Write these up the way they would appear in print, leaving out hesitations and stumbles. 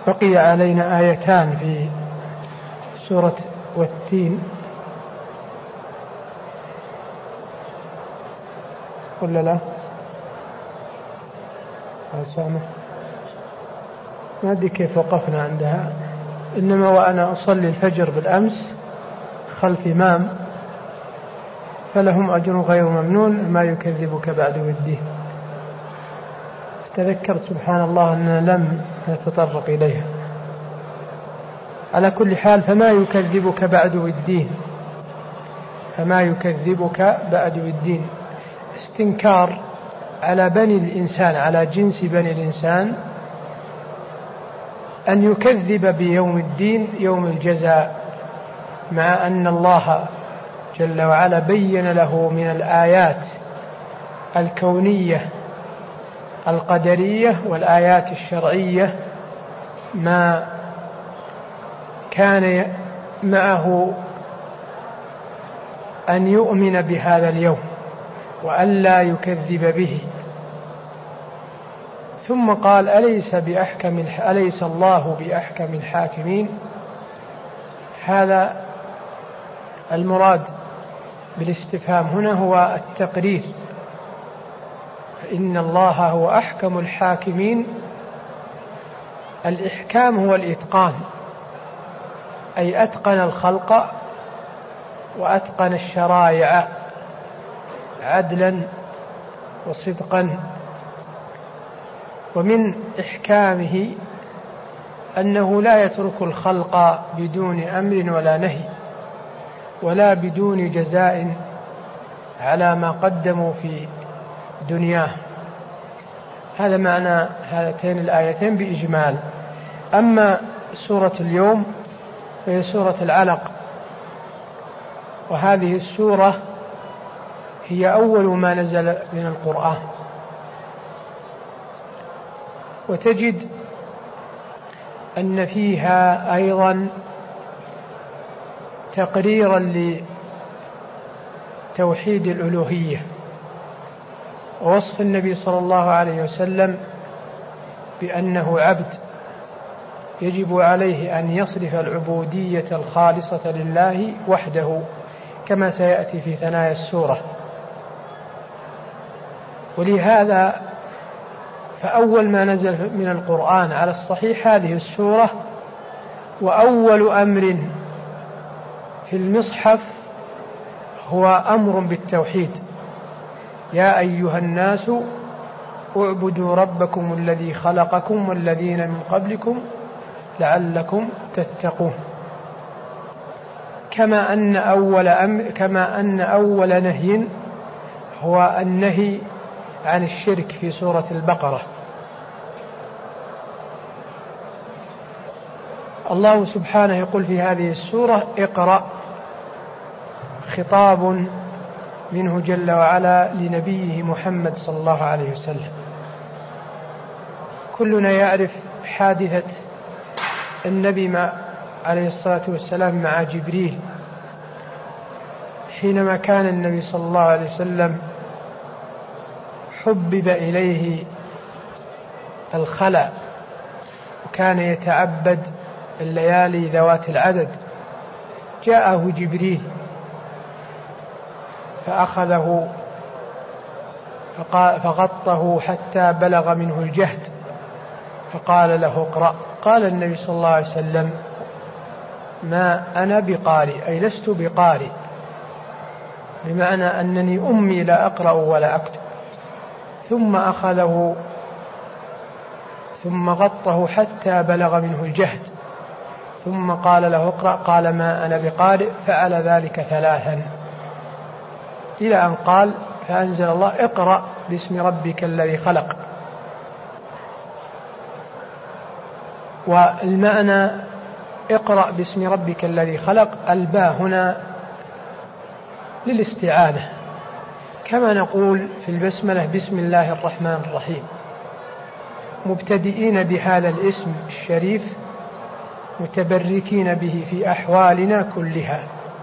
بقي علينا آيتان في سورة والتين، ولا لا؟ سامح، ما أدري كيف وقفنا عندها. إنما وأنا أصلي الفجر بالأمس خلف إمام فلهم أجر غير ممنون ما يكذبك بعد والدين. تذكرت سبحان الله أننا لم نتطرق إليها. على كل حال، فما يكذبك بعد والدين، فما يكذبك بعد والدين استنكار على بني الإنسان، على جنس بني الإنسان، أن يكذب بيوم الدين، يوم الجزاء، مع أن الله جل وعلا بين له من الآيات الكونية القدرية والآيات الشرعية ما كان معه أن يؤمن بهذا اليوم وأن لا يكذب به. ثم قال: أليس الله بأحكم الحاكمين؟ هذا المراد بالاستفهام هنا هو التقرير، فإن الله هو أحكم الحاكمين. الإحكام هو الإتقان، أي أتقن الخلق وأتقن الشرائع عدلا وصدقا. ومن إحكامه أنه لا يترك الخلق بدون أمر ولا نهي ولا بدون جزاء على ما قدموا في دنياه. هذا معنى هاتين الآيتين بإجمال. أما سورة اليوم فهي سورة العلق، وهذه السورة هي أول ما نزل من القرآن، وتجد أن فيها أيضا تقريرا لتوحيد الألوهية ووصف النبي صلى الله عليه وسلم بأنه عبد يجب عليه أن يصرف العبودية الخالصة لله وحده، كما سيأتي في ثنايا السورة. ولهذا فأول ما نزل من القرآن على الصحيح هذه السورة، وأول أمر في المصحف هو أمر بالتوحيد: يا أيها الناس اعبدوا ربكم الذي خلقكم والذين من قبلكم لعلكم تتقون. كما أن أول نهي هو النهي عن الشرك في سورة البقرة. الله سبحانه يقول في هذه السورة: اقرأ، خطاب منه جل وعلا لنبيه محمد صلى الله عليه وسلم. كلنا يعرف حادثة النبي عليه الصلاة والسلام مع جبريل، حينما كان النبي صلى الله عليه وسلم حبب إليه الخلاء وكان يتعبد الليالي ذوات العدد، جاءه جبريل فأخذه فغطه حتى بلغ منه الجهد فقال له: اقرأ. قال النبي صلى الله عليه وسلم: ما أنا بقارئ، أي لست بقارئ، بمعنى أنني أمي لا أقرأ ولا أكتب. ثم أخذه ثم غطه حتى بلغ منه الجهد ثم قال له: اقرأ. قال: ما أنا بقارئ. فعل ذلك 3 إلى أن قال: فأنزل الله: اقرأ باسم ربك الذي خلق. والمعنى اقرأ باسم ربك الذي خلق، الباء هنا للاستعانة، كما نقول في البسملة: بسم الله الرحمن الرحيم، مبتدئين بهذا الاسم الشريف متبركين به في أحوالنا كلها.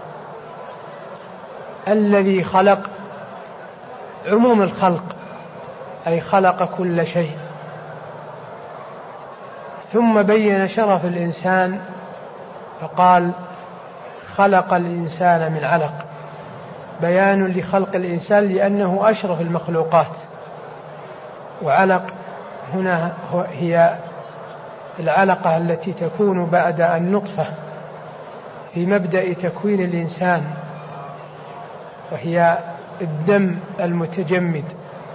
الذي خلق عموم الخلق، أي خلق كل شيء. ثم بين شرف الإنسان فقال خلق الإنسان من علق، بيان لخلق الإنسان لأنه أشرف المخلوقات. وعلق هنا هي العلقة التي تكون بعد النطفة في مبدأ تكوين الإنسان، وهي الدم المتجمد.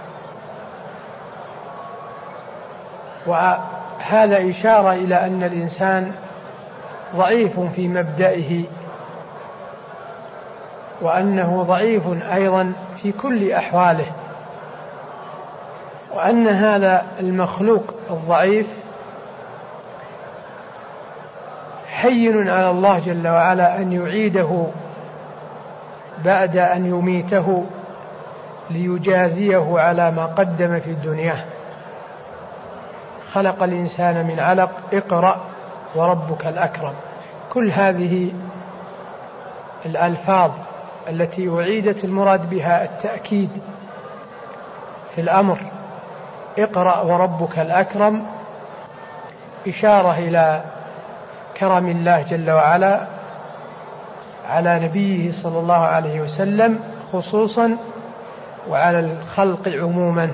وهذا إشارة إلى أن الإنسان ضعيف في مبدئه، وأنه ضعيف أيضا في كل أحواله، وأن هذا المخلوق الضعيف حين على الله جل وعلا أن يعيده بعد أن يميته ليجازيه على ما قدم في الدنيا. خلق الإنسان من علق، اقرأ وربك الأكرم. كل هذه الألفاظ التي أعيدت المراد بها التأكيد في الأمر، اقرأ وربك الأكرم، إشارة إلى كرم الله جل وعلا على نبيه صلى الله عليه وسلم خصوصا، وعلى الخلق عموما،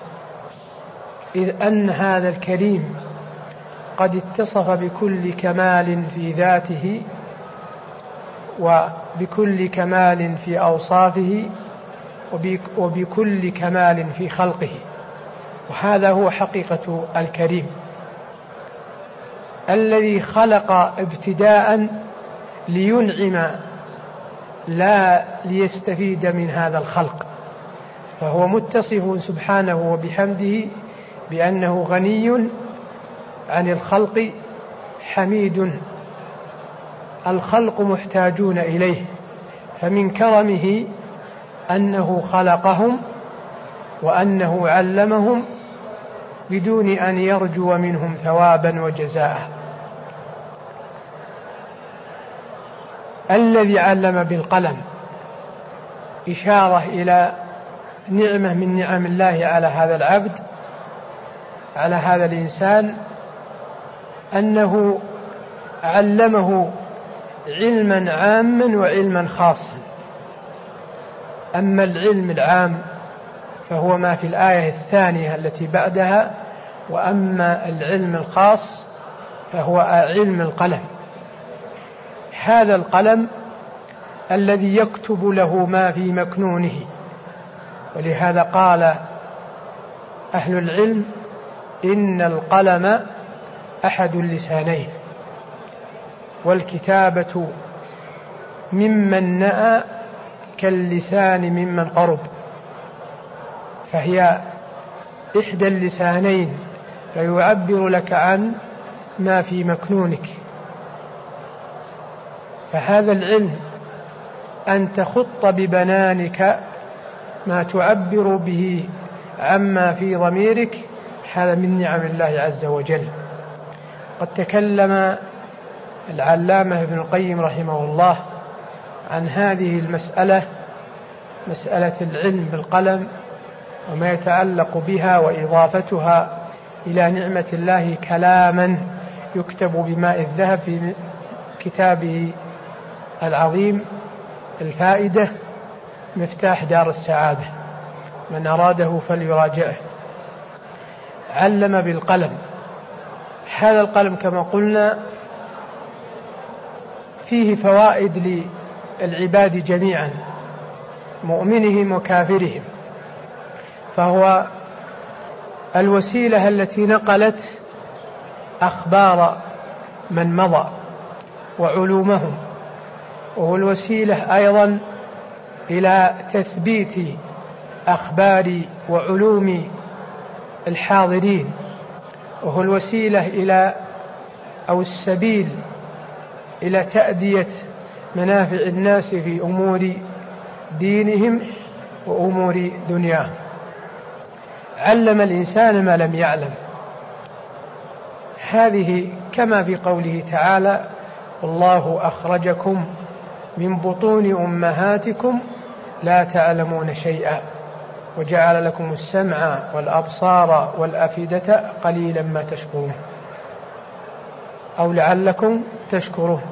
إذ أن هذا الكريم قد اتصف بكل كمال في ذاته وبكل كمال في أوصافه وبكل كمال في خلقه. وهذا هو حقيقة الكريم الذي خلق ابتداء لينعم لا ليستفيد من هذا الخلق، فهو متصف سبحانه وبحمده بأنه غني عن الخلق حميد، الخلق محتاجون إليه، فمن كرمه أنه خلقهم وأنه علمهم بدون أن يرجو منهم ثوابا وجزاء. الذي علم بالقلم إشارة إلى نعمة من نعم الله على هذا العبد، على هذا الإنسان، أنه علمه علما عاما وعلما خاصا. أما العلم العام فهو ما في الآية الثانية التي بعدها، وأما العلم الخاص فهو علم القلم. هذا القلم الذي يكتب له ما في مكنونه، ولهذا قال أهل العلم إن القلم أحد اللسانين، والكتابة ممن نأى كاللسان ممن قرب، فهي إحدى اللسانين فيعبر لك عن ما في مكنونك. فهذا العلم أن تخط ببنانك ما تعبر به عما في ضميرك، هذا من نعم الله عز وجل. قد تكلم العلامة ابن القيم رحمه الله عن هذه المسألة، مسألة العلم بالقلم وما يتعلق بها وإضافتها إلى نعمة الله، كلاما يكتب بماء الذهب في كتابه العظيم الفائدة مفتاح دار السعادة، من أراده فليراجعه. علم بالقلم. هذا القلم كما قلنا فيه فوائد للعباد جميعا، مؤمنهم وكافرهم، فهو الوسيلة التي نقلت أخبار من مضى وعلومهم، وهو الوسيلة أيضا إلى تثبيت أخبار وعلوم الحاضرين، وهو الوسيلة إلى أو السبيل إلى تأدية منافع الناس في أمور دينهم وأمور دنياهم. علم الإنسان ما لم يعلم، هذه كما في قوله تعالى والله أخرجكم من بطون أمهاتكم لا تعلمون شيئا وجعل لكم السمع والأبصار والأفئدة قليلا ما تشكرون. أو لعلكم تشكرون.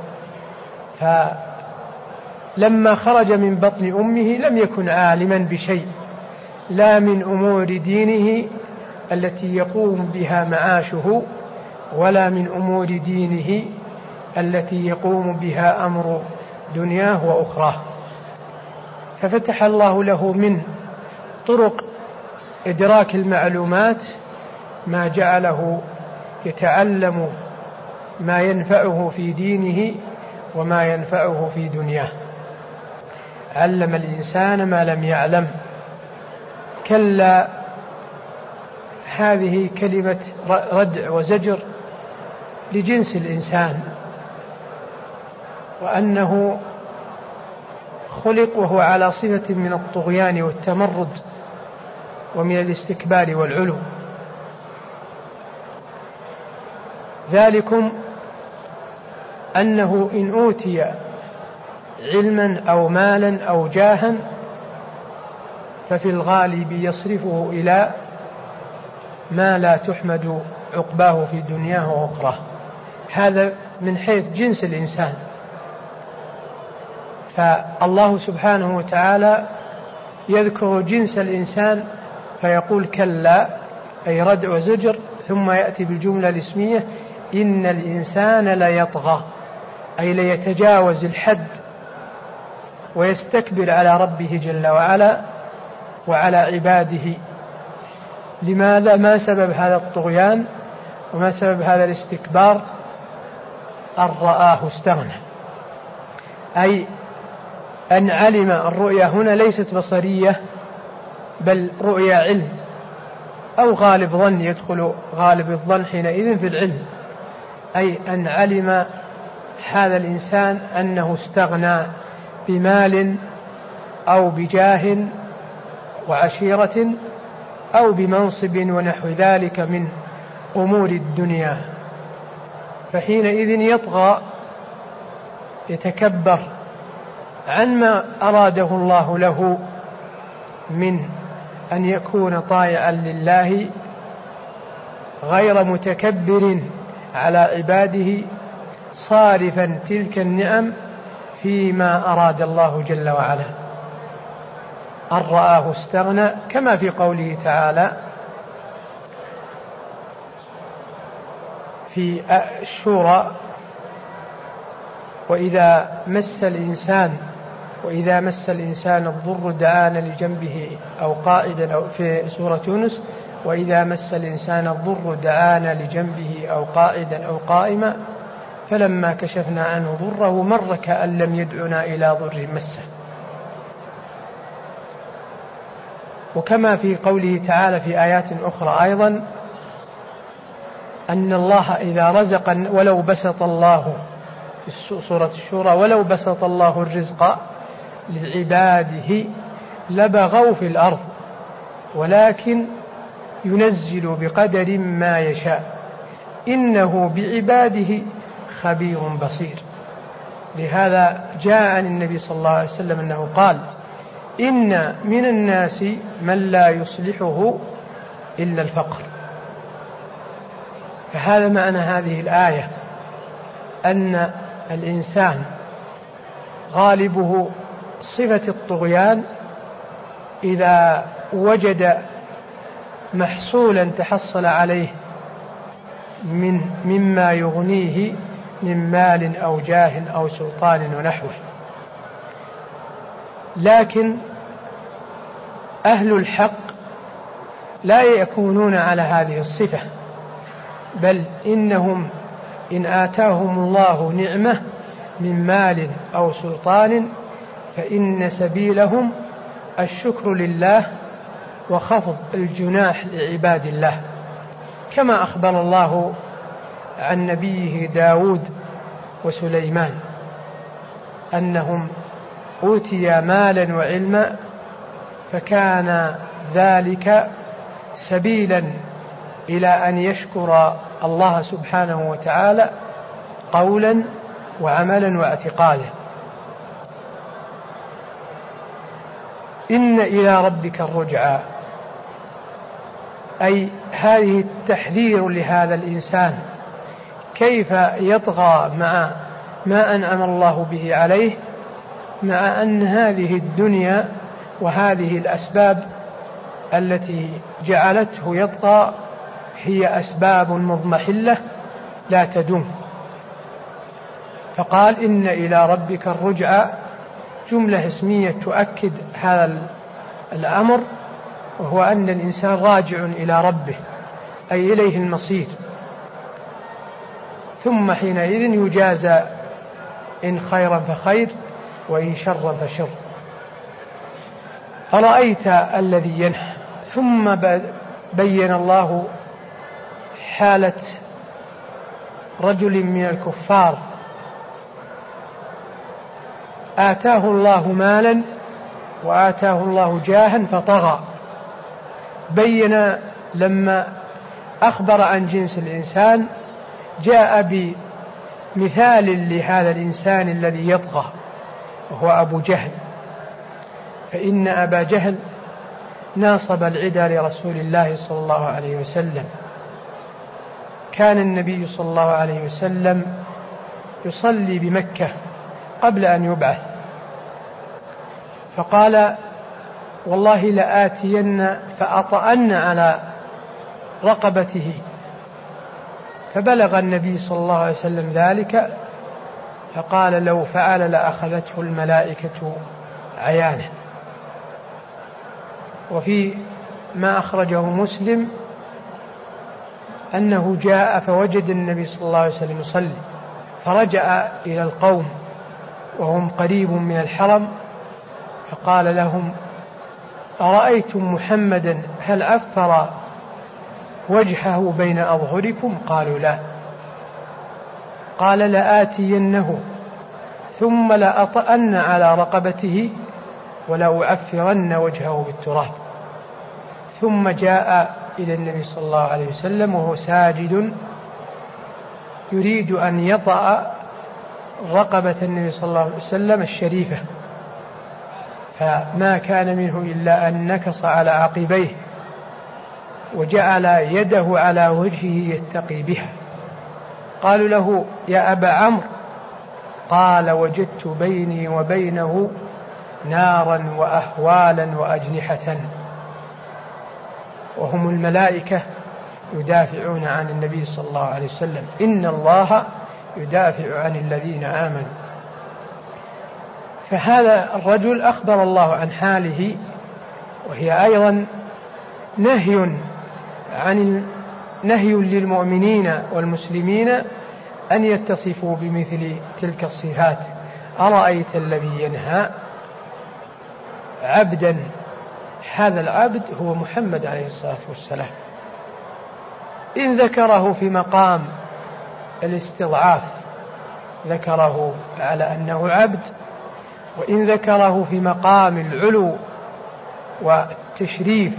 فلما خرج من بطن أمه لم يكن عالما بشيء، لا من أمور دينه التي يقوم بها معاشه، ولا من أمور دينه التي يقوم بها أمر دنياه وأخراه. ففتح الله له من طرق إدراك المعلومات ما جعله يتعلم ما ينفعه في دينه وما ينفعه في دنياه. علم الإنسان ما لم يعلم. كلا، هذه كلمة ردع وزجر لجنس الإنسان، وأنه خلق وهو على صفة من الطغيان والتمرد ومن الاستكبار والعلو. ذلكم أنه إن أوتي علما أو مالا أو جاها ففي الغالب يصرفه إلى ما لا تحمد عقباه في دنياه وأخراه. هذا من حيث جنس الإنسان. فالله سبحانه وتعالى يذكر جنس الإنسان فيقول كلا، أي ردع وزجر، ثم يأتي بالجملة الاسمية إن الإنسان ليطغى، أي ليتجاوز الحد ويستكبر على ربه جل وعلا وعلى عباده. لماذا؟ ما سبب هذا الطغيان وما سبب هذا الاستكبار؟ أن رآه استغنى، أي أن علم. الرؤيا هنا ليست بصرية بل رؤيا علم أو غالب ظن، يدخل غالب الظن حينئذ في العلم. أي أن علم هذا الإنسان أنه استغنى بمال أو بجاه وعشيرة أو بمنصب ونحو ذلك من أمور الدنيا، فحينئذ يطغى، يتكبر عن ما أراده الله له من أن يكون طائعا لله، غير متكبر على عباده، صارفا تلك النعم فيما أراد الله جل وعلا. أن رآه استغنى، كما في قوله تعالى في الشورى وإذا مس الإنسان الضر دعانا لجنبه أو قائدا، أو في سورة يونس وإذا مس الإنسان الضر دعانا لجنبه أو قائدا أو قائما فلما كشفنا عنه ضره مر كأن لم يدعنا إلى ضر مسه. وكما في قوله تعالى في آيات أخرى أيضا أن الله إذا رزق ولو بسط الله في سورة الشورى ولو بسط الله الرزق لعباده لبغوا في الأرض ولكن ينزل بقدر ما يشاء إنه بعباده خبير بصير. لهذا جاء عن النبي صلى الله عليه وسلم أنه قال إن من الناس من لا يصلحه إلا الفقر. فهذا معنى هذه الآية، أن الإنسان غالبه صفة الطغيان إذا وجد محصولا تحصل عليه مما يغنيه من مال أو جاه أو سلطان ونحوه. لكن أهل الحق لا يكونون على هذه الصفة، بل إنهم إن آتاهم الله نعمة من مال أو سلطان فإن سبيلهم الشكر لله وخفض الجناح لعباد الله، كما أخبر الله عن نبيه داود وسليمان أنهم أوتيا مالا وعلما فكان ذلك سبيلا إلى أن يشكر الله سبحانه وتعالى قولا وعملا واعتقادا. إن إلى ربك الرجعى، أي هذه التحذير لهذا الإنسان كيف يطغى مع ما أنعم الله به عليه، مع أن هذه الدنيا وهذه الأسباب التي جعلته يطغى هي أسباب مضمحلة لا تدوم. فقال إن إلى ربك الرجعى، جملة اسمية تؤكد هذا الأمر، وهو أن الإنسان راجع إلى ربه، أي إليه المصير، ثم حينئذ يجازى إن خيرا فخير وإن شرا فشر. أرأيت الذي ينهى. ثم بين الله حالة رجل من الكفار آتاه الله مالا وآتاه الله جاها فطغى. بين لما أخبر عن جنس الإنسان جاء بمثال لهذا الإنسان الذي يطغى، وهو أبو جهل. فإن أبا جهل ناصب العدى لرسول الله صلى الله عليه وسلم. كان النبي صلى الله عليه وسلم يصلي بمكة قبل أن يبعث، فقال والله لآتين فأطأن على رقبته، فبلغ النبي صلى الله عليه وسلم ذلك، فقال لو فعل لأخذته الملائكة عيانه. وفي ما أخرجه مسلم أنه جاء فوجد النبي صلى الله عليه وسلم يصلي، فرجع إلى القوم وهم قريب من الحرم، فقال لهم أرأيتم محمدا هل عفر وجهه بين أظهركم؟ قالوا لا. قال لآتينه ثم لأطأن على رقبته ولأعفرن وجهه بالتراب. ثم جاء إلى النبي صلى الله عليه وسلم وهو ساجد يريد أن يطأ رقبة النبي صلى الله عليه وسلم الشريفة، فما كان منه إلا أن نكص على عقبيه وجعل يده على وجهه يتقي بها. قالوا له يا أبا عمرو، قال وجدت بيني وبينه نارا وأهوالا وأجنحة، وهم الملائكة يدافعون عن النبي صلى الله عليه وسلم، إن الله يدافع عن الذين آمنوا. فهذا الرجل أخبر الله عن حاله، وهي أيضا نهي للمؤمنين والمسلمين أن يتصفوا بمثل تلك الصفات. أرأيت الذي ينهى عبدا، هذا العبد هو محمد عليه الصلاة والسلام. إن ذكره في مقام الاستضعاف ذكره على أنه عبد، وإن ذكره في مقام العلو والتشريف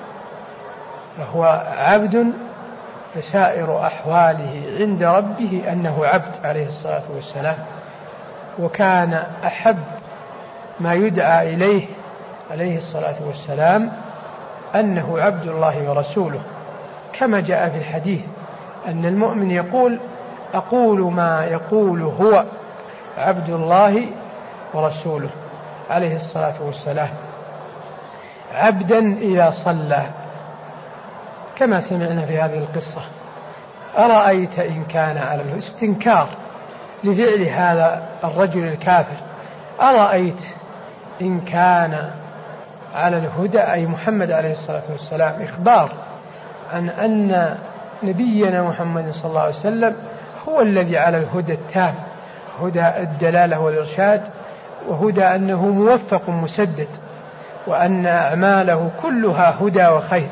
فهو عبد، فسائر أحواله عند ربه أنه عبد عليه الصلاة والسلام. وكان أحب ما يدعى إليه عليه الصلاة والسلام أنه عبد الله ورسوله، كما جاء في الحديث أن المؤمن يقول أقول ما يقول هو عبد الله ورسوله عليه الصلاة والسلام. عبدا إذا صلى، كما سمعنا في هذه القصة. أرأيت إن كان على الاستنكار لفعل هذا الرجل الكافر، أرأيت إن كان على الهدى، أي محمد عليه الصلاة والسلام إخبار عن أن نبينا محمد صلى الله عليه وسلم هو الذي على الهدى التام، هدى الدلالة والإرشاد، وهدى أنه موفق مسدد، وأن أعماله كلها هدى وخير.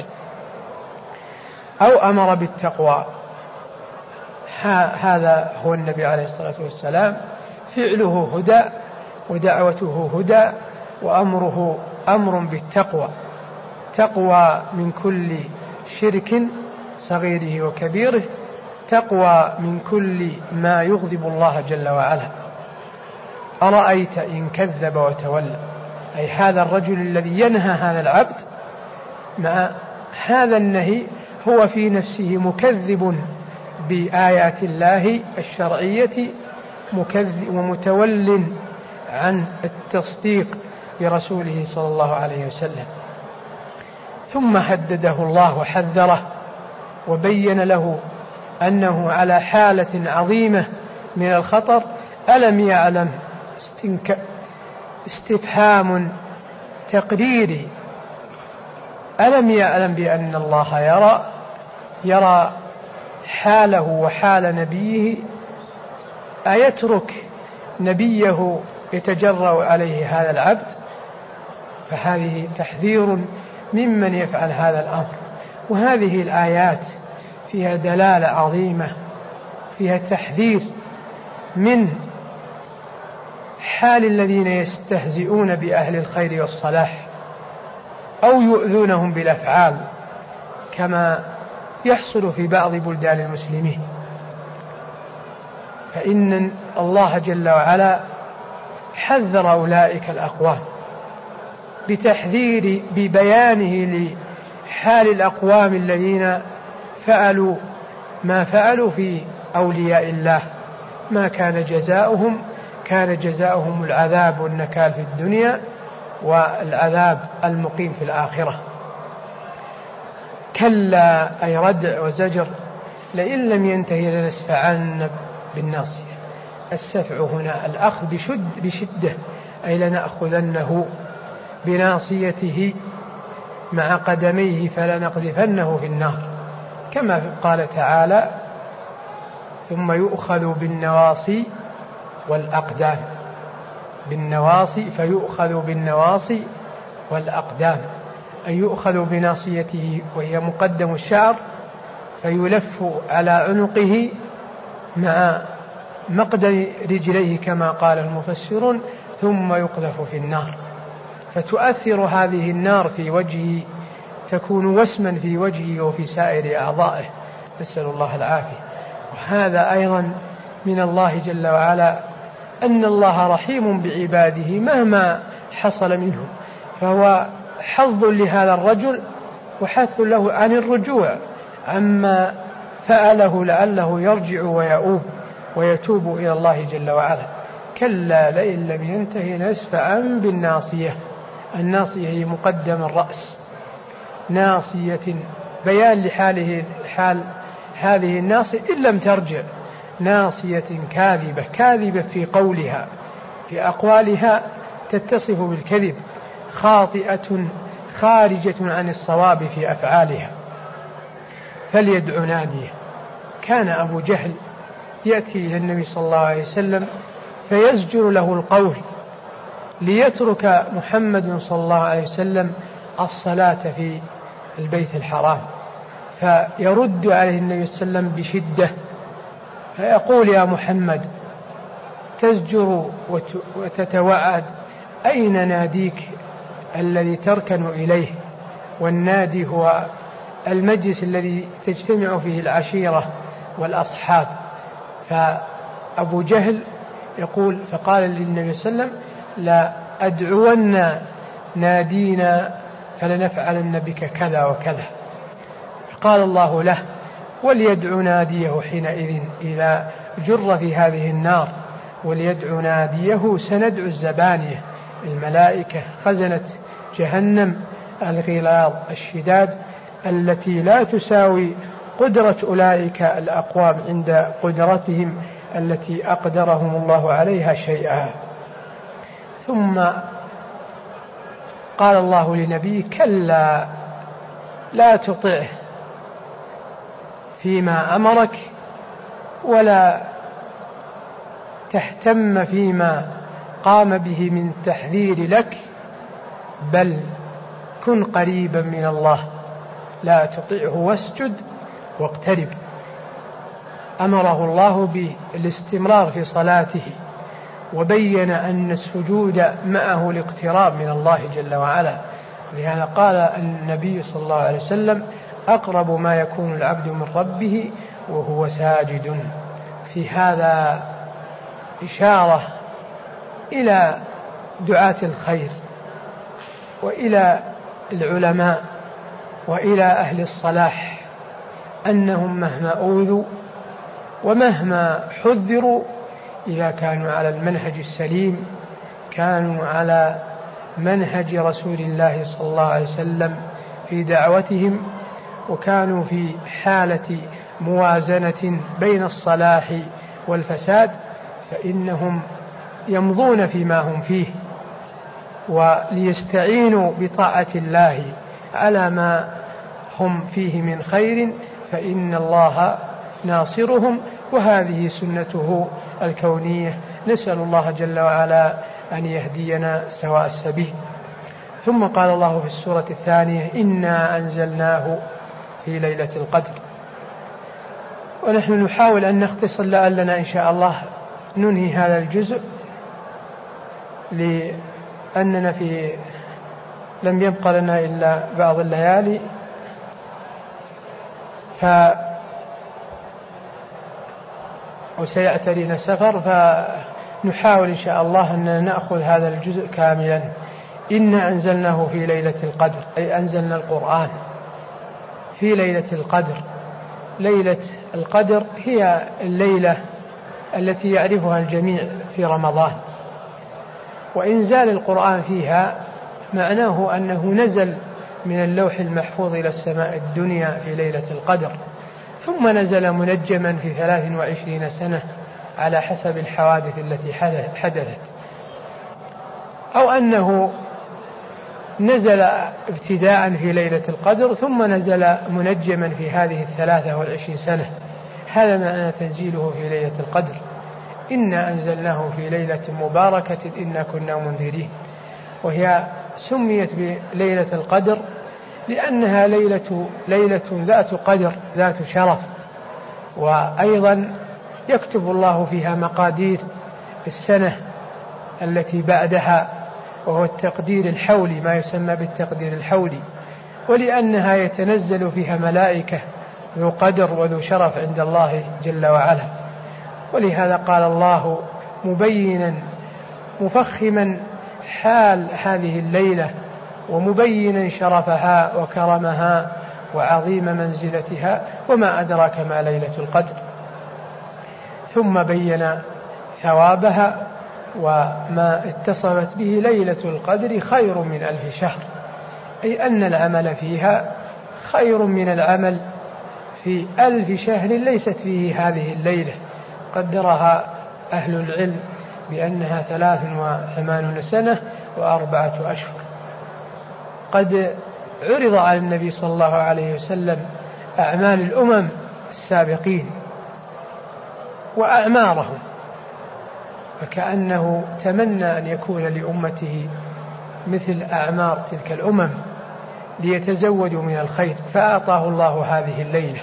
أو أمر بالتقوى، هذا هو النبي عليه الصلاة والسلام، فعله هدى ودعوته هدى وأمره أمر بالتقوى، تقوى من كل شرك صغيره وكبيره، تقوى من كل ما يغضب الله جل وعلا. أرأيت إن كذب وتولى، أي هذا الرجل الذي ينهى هذا العبد مع هذا النهي هو في نفسه مكذب بآيات الله الشرعية ومتول عن التصديق برسوله صلى الله عليه وسلم. ثم هدده الله وحذره وبين له أنه على حالة عظيمة من الخطر. ألم يعلم استفهام تقريري، ألم يعلم بأن الله يرى حاله وحال نبيه؟ أيترك نبيه يتجرأ عليه هذا العبد؟ فهذه تحذير ممن يفعل هذا الأمر. وهذه الآيات فيها دلالة عظيمة، فيها تحذير من حال الذين يستهزئون بأهل الخير والصلاح أو يؤذونهم بالأفعال كما يحصل في بعض بلدان المسلمين. فإن الله جل وعلا حذر أولئك الأقوام ببيانه لحال الأقوام الذين فعلوا ما فعلوا في أولياء الله. ما كان جزاؤهم العذاب والنكال في الدنيا والعذاب المقيم في الآخرة. كلا أي ردع وزجر، لئن لم ينتهي لنسفعن بالناصية. السفع هنا الأخذ بشدة، أي لنأخذنه بناصيته مع قدميه فلنقذفنه في النار، كما قال تعالى ثم يؤخذ بالنواصي والأقدام. بالنواصي فيؤخذ بالنواصي والأقدام، أن يؤخذ بناصيته وهي مقدم الشعر فيلف على عنقه مع مقدم رجليه كما قال المفسرون، ثم يقذف في النار. فتؤثر هذه النار في وجهه، تكون وسما في وجهه وفي سائر أعضائه، نسأل الله العافية. وهذا أيضا من الله جل وعلا أن الله رحيم بعباده مهما حصل منه، فهو حظ لهذا الرجل وحث له عن الرجوع عما فعله لعله يرجع ويتوب إلى الله جل وعلا. كلا لئن لم ينتهي لنسفعا بالناصية. الناصية هي مقدم الرأس، ناصية بيان حال هذه الناصية إن لم ترجع، ناصية كاذبة في قولها، في أقوالها تتصف بالكذب، خاطئة خارجة عن الصواب في أفعالها. فليدع ناديه. كان أبو جهل يأتي إلى النبي صلى الله عليه وسلم فيزجر له القول ليترك محمد صلى الله عليه وسلم الصلاة في البيت الحرام، فيرد عليه النبي صلى الله عليه وسلم بشدة فيقول يا محمد تزجر وتتوعد، أين ناديك الذي تركن إليه؟ والنادي هو المجلس الذي تجتمع فيه العشيرة والأصحاب. فأبو جهل يقول فقال للنبي صلى الله عليه وسلم لا أدعون نادينا فلنفعلن بك كذا وكذا. فقال الله له وليدع ناديه حينئذ إذا جر في هذه النار، وليدع ناديه سندع الزبانية، الملائكة خزنة جهنم الغلاظ الشداد التي لا تساوي قدرة أولئك الأقوام عند قدرتهم التي أقدرهم الله عليها شيئا. ثم قال الله لنبيه كلا لا تطعه فيما أمرك ولا تهتم فيما قام به من تحذير لك، بل كن قريبا من الله، لا تطعه واسجد واقترب. أمره الله بالاستمرار في صلاته، وبين أن السجود معه الاقتراب من الله جل وعلا. لهذا قال النبي صلى الله عليه وسلم أقرب ما يكون العبد من ربه وهو ساجد. في هذا إشارة إلى دعاة الخير وإلى العلماء وإلى أهل الصلاح أنهم مهما أوذوا ومهما حذروا إذا كانوا على المنهج السليم كانوا على منهج رسول الله صلى الله عليه وسلم في دعوتهم، وكانوا في حالة موازنة بين الصلاح والفساد، فإنهم يمضون فيما هم فيه، وليستعينوا بطاعة الله على ما هم فيه من خير فإن الله ناصرهم، وهذه سنته الكونية. نسأل الله جل وعلا أن يهدينا سواء السبيل. ثم قال الله في السورة الثانية: إنا أنزلناه في ليلة القدر. ونحن نحاول أن نختصر لعلنا إن شاء الله ننهي هذا الجزء، لأننا لم يبق لنا إلا بعض الليالي، وسيأتينا سفر، فنحاول إن شاء الله أن نأخذ هذا الجزء كاملا. إنا أنزلناه في ليلة القدر، أي أنزلنا القرآن في ليلة القدر. ليلة القدر هي الليلة التي يعرفها الجميع في رمضان، وإنزال القرآن فيها معناه أنه نزل من اللوح المحفوظ إلى السماء الدنيا في ليلة القدر، ثم نزل منجما في 23 سنة على حسب الحوادث التي حدثت، أو أنه نزل ابتداء في ليلة القدر ثم نزل منجما في هذه 23 سنة. هذا معنى تنزيله في ليلة القدر. إنا أنزلناه في ليلة مباركة إنا كنا منذرين. وهي سميت بليلة القدر لأنها ليلة ذات قدر ذات شرف، وأيضا يكتب الله فيها مقادير السنة التي بعدها، وهو التقدير الحولي، ما يسمى بالتقدير الحولي. ولأنها يتنزل فيها ملائكة ذو قدر وذو شرف عند الله جل وعلا. ولهذا قال الله مبينا مفخما حال هذه الليلة ومبينا شرفها وكرمها وعظيم منزلتها: وما أدراك ما ليلة القدر. ثم بين ثوابها وما اتصفت به ليلة القدر: خير من 1000 شهر، أي أن العمل فيها خير من العمل في 1000 شهر ليست فيه هذه الليلة. قدرها أهل العلم بأنها 83 سنة و4 أشهر. قد عرض على النبي صلى الله عليه وسلم أعمال الأمم السابقين وأعمارهم، فكأنه تمنى أن يكون لأمته مثل أعمار تلك الأمم ليتزودوا من الخير، فأعطاه الله هذه الليلة.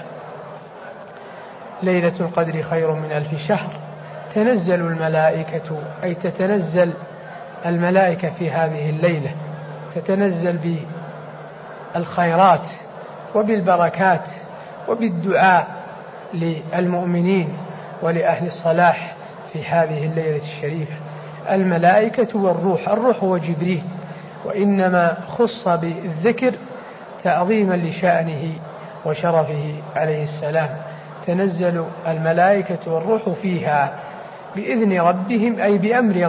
ليلة القدر خير من 1000 شهر. تنزل الملائكة، أي تتنزل الملائكة في هذه الليلة، تتنزل بالخيرات وبالبركات وبالدعاء للمؤمنين ولأهل الصلاح في هذه الليلة الشريفة. الملائكة والروح، الروح هو جبريل، وإنما خص بالذكر تعظيما لشأنه وشرفه عليه السلام. تنزل الملائكة والروح فيها بإذن ربهم، أي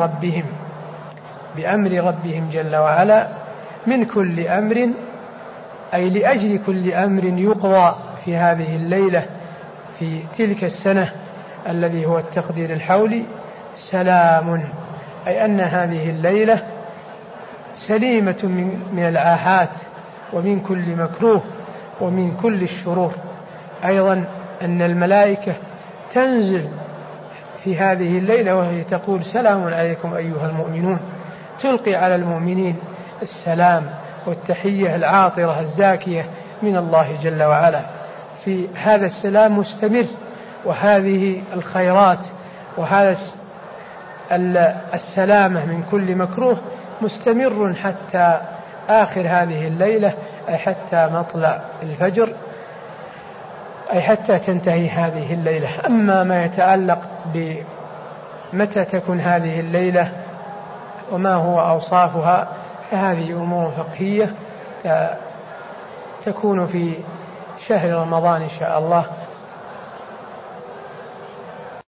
بأمر ربهم جل وعلا، من كل أمر، أي لأجل كل أمر يقضى في هذه الليلة في تلك السنة الذي هو التقدير الحولي. سلام، أي أن هذه الليلة سليمة من الآهات ومن كل مكروه ومن كل الشرور. أيضا أن الملائكة تنزل في هذه الليلة وهي تقول: سلام عليكم أيها المؤمنون، تلقي على المؤمنين السلام والتحية العاطرة الزاكية من الله جل وعلا. في هذا السلام مستمر، وهذه الخيرات وهذا السلامة من كل مكروه مستمر حتى آخر هذه الليلة، أي حتى مطلع الفجر، أي حتى تنتهي هذه الليلة. أما ما يتعلق بمتى تكون هذه الليلة وما هو أوصافها فهذه أمور فقهية تكون في شهر رمضان إن شاء الله،